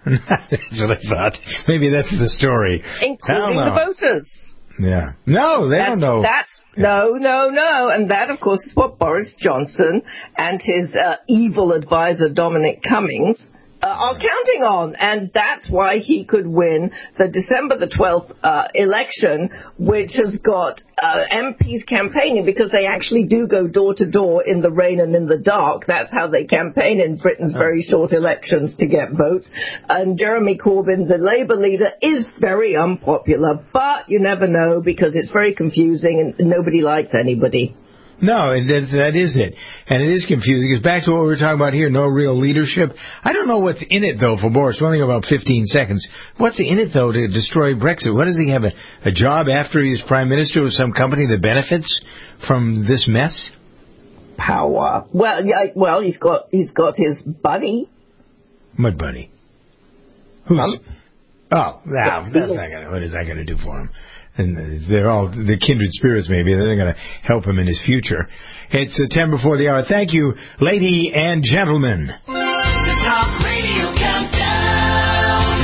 That's what I thought. Maybe that's the story. Including the voters. Yeah. No, they that's, don't know. That's no, no, no. And that, of course, is what Boris Johnson and his uh, evil advisor, Dominic Cummings, uh, are counting on. And that's why he could win the December the twelfth uh, election, which has got uh, M Ps campaigning, because they actually do go door to door in the rain and in the dark. That's how they campaign in Britain's very short elections to get votes. And Jeremy Corbyn, the Labour leader, is very unpopular, but you never know, because it's very confusing and nobody likes anybody. No, and that, that is it. And it is confusing. It's back to what we were talking about here, no real leadership. I don't know what's in it, though, for Boris. We're only about fifteen seconds. What's in it, though, to destroy Brexit? What, does he have a, a job after he's prime minister with some company that benefits from this mess? Power. Well, yeah, well, he's got he's got his buddy. What buddy? Who's? Um, oh, no, that's not gonna, what is that going to do for him? And they're all the kindred spirits, maybe. They're going to help him in his future. It's uh, ten before the hour. Thank you, lady and gentlemen. The Talk Radio Countdown.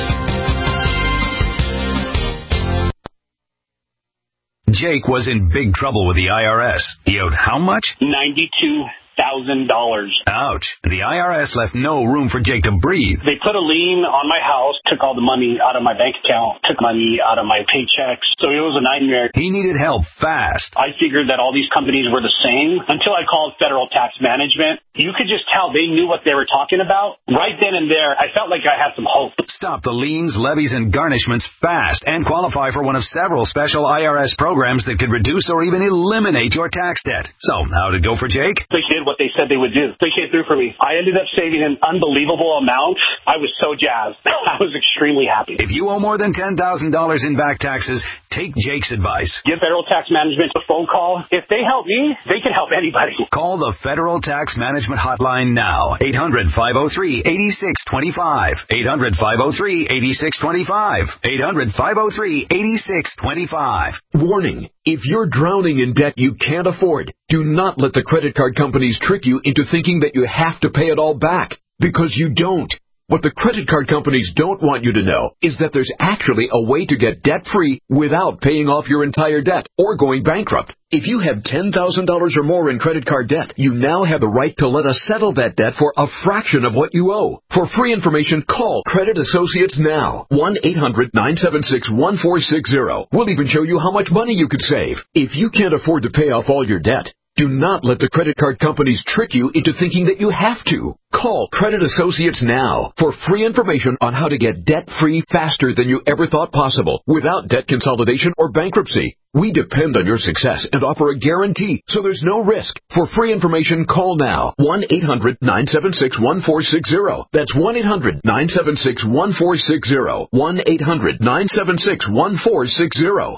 Jake was in big trouble with the I R S. He owed how much? ninety-two thousand dollars. Ouch. The I R S left no room for Jake to breathe. They put a lien on my house, took all the money out of my bank account, took money out of my paychecks. So it was a nightmare. He needed help fast. I figured that all these companies were the same until I called Federal Tax Management. You could just tell they knew what they were talking about. Right then and there, I felt like I had some hope. Stop the liens, levies, and garnishments fast and qualify for one of several special I R S programs that could reduce or even eliminate your tax debt. So, how'd it go for Jake? They did what they said they would do. They came through for me. I ended up saving an unbelievable amount. I was so jazzed. I was extremely happy. If you owe more than ten thousand dollars in back taxes, take Jake's advice. Give Federal Tax Management a phone call. If they help me, they can help anybody. Call the Federal Tax Management Hotline now. eight hundred, five oh three, eight six two five. eight hundred, five oh three, eight six two five. eight hundred, five oh three, eight six two five. Warning. If you're drowning in debt you can't afford, do not let the credit card companies trick you into thinking that you have to pay it all back, because you don't. What the credit card companies don't want you to know is that there's actually a way to get debt-free without paying off your entire debt or going bankrupt. If you have ten thousand dollars or more in credit card debt, you now have the right to let us settle that debt for a fraction of what you owe. For free information, call Credit Associates now. one eight hundred, nine seven six, one four six zero. We'll even show you how much money you could save. If you can't afford to pay off all your debt, do not let the credit card companies trick you into thinking that you have to. Call Credit Associates now for free information on how to get debt-free faster than you ever thought possible without debt consolidation or bankruptcy. We depend on your success and offer a guarantee, so there's no risk. For free information, call now. one eight hundred, nine seven six, one four six zero. That's one eight hundred, nine seven six, one four six zero. one eight hundred, nine seven six, one four six zero.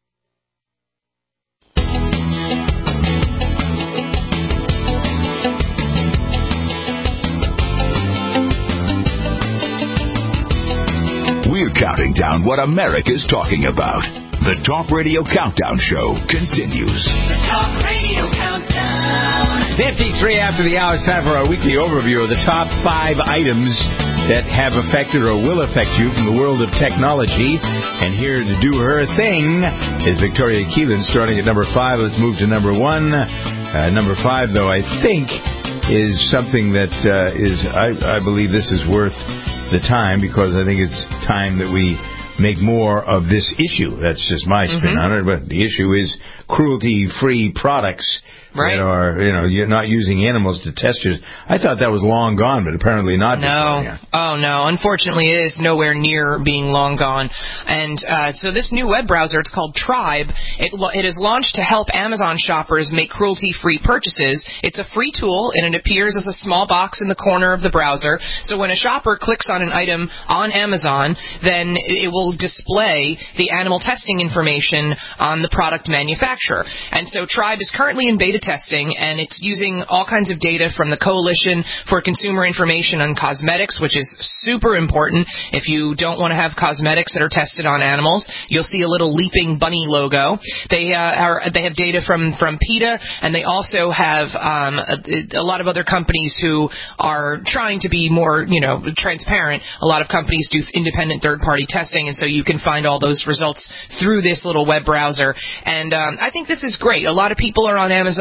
We're counting down what America's talking about. The Talk Radio Countdown Show continues. The Talk Radio Countdown. fifty-three after the hour. It's time for our weekly overview of the top five items that have affected or will affect you from the world of technology. And here to do her thing is Victoria Keelan, starting at number five. Let's move to number one. Uh, number five, though, I think is something that uh, is, I, I believe this is worth the time, because I think it's time that we make more of this issue. That's just my spin mm-hmm. on it, but the issue is cruelty-free products right. that are, you know, you're not using animals to test yours. I thought that was long gone, but apparently not. No. Oh, no. Unfortunately, it is nowhere near being long gone. And uh, so this new web browser, it's called Tribe. It, it is launched to help Amazon shoppers make cruelty-free purchases. It's a free tool, and it appears as a small box in the corner of the browser. So when a shopper clicks on an item on Amazon, then it will display the animal testing information on the product manufacturer. And so Tribe is currently in beta testing, and it's using all kinds of data from the Coalition for Consumer Information on Cosmetics, which is super important. If you don't want to have cosmetics that are tested on animals, you'll see a little leaping bunny logo. They uh, are they have data from from PETA, and they also have um, a, a lot of other companies who are trying to be more, you know, transparent. A lot of companies do independent third-party testing, and so you can find all those results through this little web browser. And um, I think this is great. A lot of people are on Amazon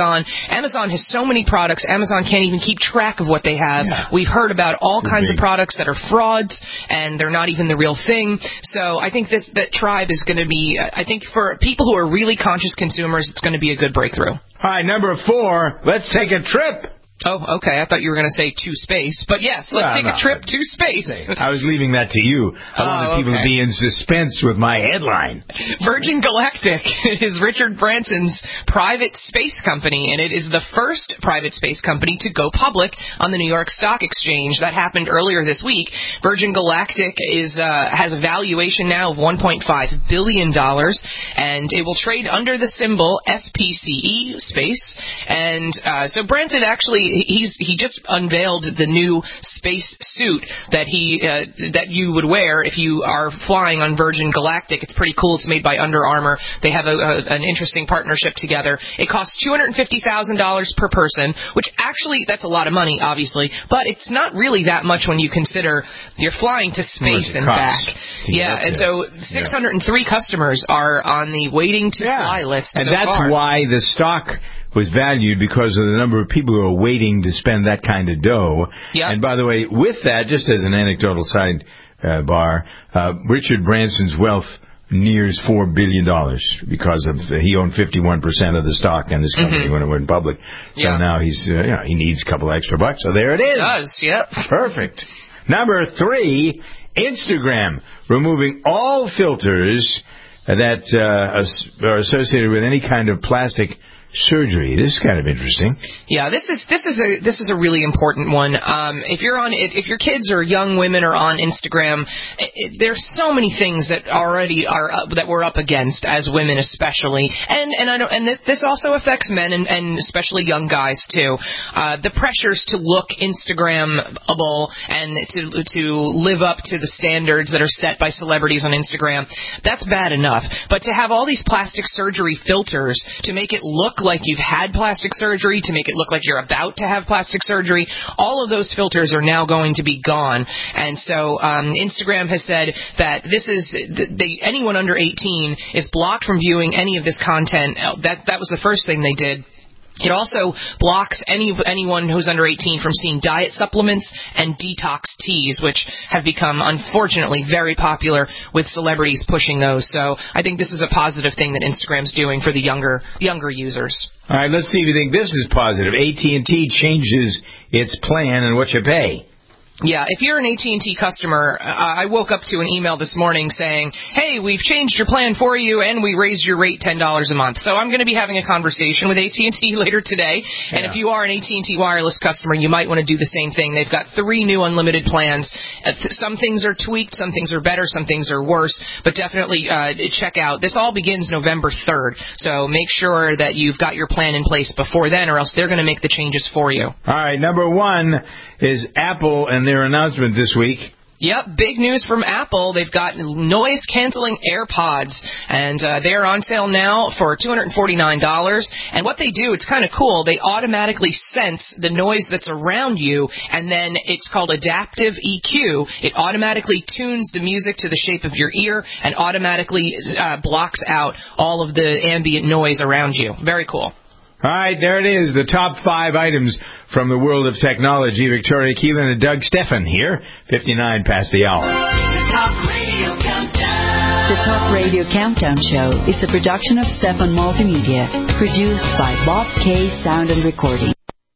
Amazon. Amazon has so many products. Amazon can't even keep track of what they have. Yeah. We've heard about all kinds of products that are frauds, and they're not even the real thing. So I think this that Tribe is going to be, I think for people who are really conscious consumers, it's going to be a good breakthrough. All right, number four, let's take a trip. Oh, okay. I thought you were going to say to space. But yes, let's well, take no, a trip to space. I was leaving that to you. I oh, wanted people okay. to be in suspense with my headline. Virgin Galactic is Richard Branson's private space company, and it is the first private space company to go public on the New York Stock Exchange. That happened earlier this week. Virgin Galactic is uh, has a valuation now of one point five billion dollars, and it will trade under the symbol S P C E, space. And uh, so Branson actually... He's he just unveiled the new space suit that he uh, that you would wear if you are flying on Virgin Galactic. It's pretty cool. It's made by Under Armour. They have a, a, an interesting partnership together. It costs two hundred fifty thousand dollars per person, which actually that's a lot of money, obviously, but it's not really that much when you consider you're flying to space and back. Yeah, and so six hundred three yeah. customers are on the waiting to yeah. fly list. And so that's far. why the stock was valued, because of the number of people who are waiting to spend that kind of dough. Yep. And by the way, with that, just as an anecdotal side uh, bar, uh, Richard Branson's wealth nears four billion dollars because of the, he owned fifty-one percent of the stock in this company mm-hmm. when it went public. So yeah. now he's uh, you know, he needs a couple extra bucks. So there it is. He does, yep. Perfect. Number three, Instagram removing all filters that uh, are associated with any kind of plastic surgery. This is kind of interesting. Yeah, this is this is a this is a really important one. Um, if you're on if your kids or young women are on Instagram, it, it, there's so many things that already are up, that we're up against as women, especially, and and I don't and this also affects men and, and especially young guys too. Uh, the pressures to look Instagrammable and to to live up to the standards that are set by celebrities on Instagram, that's bad enough. But to have all these plastic surgery filters to make it look like you've had plastic surgery, to make it look like you're about to have plastic surgery, all of those filters are now going to be gone. And so um, Instagram has said that this is they, anyone under eighteen is blocked from viewing any of this content. That that was the first thing they did. It also blocks any anyone who's under eighteen from seeing diet supplements and detox teas, which have become, unfortunately, very popular with celebrities pushing those. So I think this is a positive thing that Instagram's doing for the younger younger users. All right, let's see if you think this is positive. A T and T changes its plan and what you pay. Yeah, if you're an A T and T customer, uh, I woke up to an email this morning saying, hey, we've changed your plan for you and we raised your rate ten dollars a month. So I'm going to be having a conversation with A T and T later today. And yeah. if you are an A T and T wireless customer, you might want to do the same thing. They've got three new unlimited plans. Uh, th- some things are tweaked, some things are better, some things are worse. But definitely uh, check out. This all begins November third. So make sure that you've got your plan in place before then, or else they're going to make the changes for you. All right, number one is Apple and their announcement this week. Yep, big news from Apple. They've got noise-canceling AirPods, and uh, they're on sale now for two hundred forty-nine dollars. And what they do, it's kind of cool. They automatically sense the noise that's around you, and then it's called adaptive E Q. It automatically tunes the music to the shape of your ear and automatically uh, blocks out all of the ambient noise around you. Very cool. All right, there it is, the top five items from the world of technology. Victoria Keelan and Doug Stephan here, fifty-nine past the hour. The Talk Radio Countdown. The Talk Radio Countdown Show is a production of Stephan Multimedia, produced by Bob K. Sound and Recording.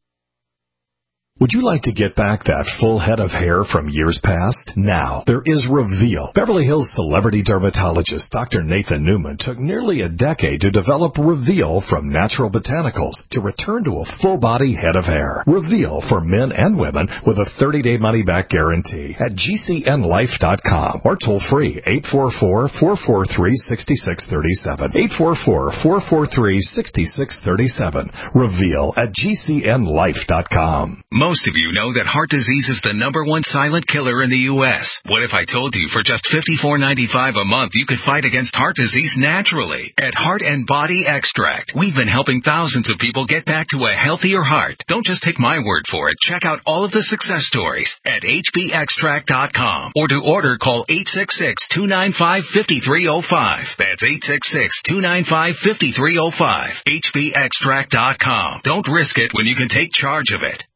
Would you like to get back that full head of hair from years past? Now, there is Reveal. Beverly Hills celebrity dermatologist Doctor Nathan Newman took nearly a decade to develop Reveal from natural botanicals to return to a full-body head of hair. Reveal for men and women with a thirty-day money-back guarantee at G C N life dot com or toll-free eight four four, four four three, six six three seven. eight four four, four four three, six six three seven. Reveal at G C N life dot com. Most of you know that heart disease is the number one silent killer in the U S What if I told you for just fifty-four ninety-five a month you could fight against heart disease naturally? At Heart and Body Extract, we've been helping thousands of people get back to a healthier heart. Don't just take my word for it. Check out all of the success stories at H B extract dot com, or to order, call eight six six, two nine five, five three zero five. That's eight six six, two nine five, five three zero five. H B extract dot com. Don't risk it when you can take charge of it.